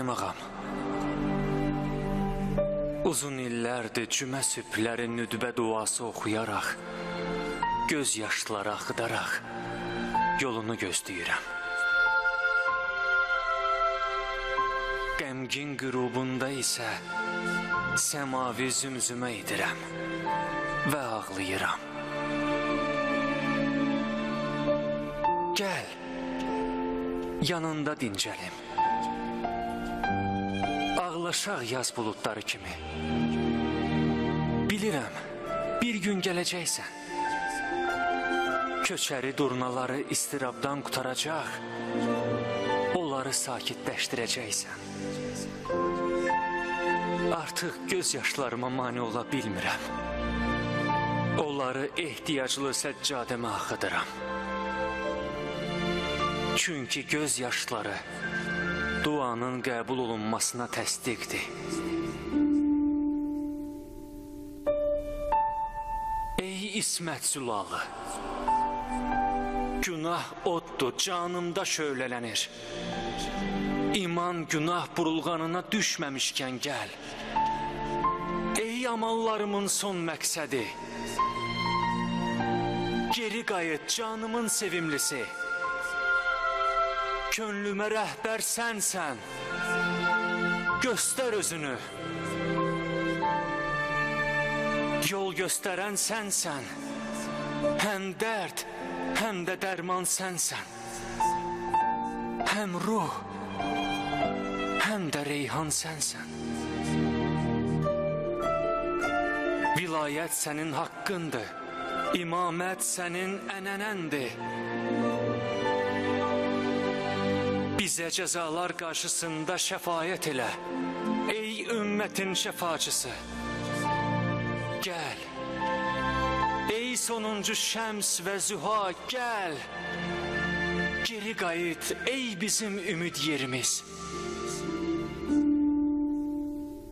İbrahim ağam, uzun illərdir cümə sübhləri nüdbə duası oxuyaraq, göz yaşları axıdaraq yolunu gözləyirəm. Qəmgin qürubunda isə səmavi zümzümə edirəm və ağlayıram. Gəl, yanında dincəlim. Ağlaşaq yaz buludları kimi. Bilirəm, bir gün gələcəksən. Köçəri durnaları istirabdan qutaracaq, onları sakitləşdirəcəksən. Artıq göz yaşlarıma mane ola bilmirəm. Onları ehtiyaclı səccadəmə axıdıram. Çünki göz yaşları duanın qəbul olunmasına təsdiqdir. Ey İsmət Zülalı, günah oddur, canımda şöylələnir. İman günah burulğanına düşməmişkən gəl. Ey amallarımın son məqsədi, geri qayıt canımın sevimlisi. Könlümə rəhbər sənsən, göstər özünü. Yol göstərən sənsən, həm dərd, həm də dərman sənsən. Həm ruh, həm də reyhan sənsən. Vilayət sənin haqqındır, imamət sənin ənənəndir. Bizə cəzalar qarşısında şəfayət elə, ey ümmətin şəfaçısı. Gəl, ey sonuncu şəms və züha, gəl. Geri qayıt, ey bizim ümid yerimiz.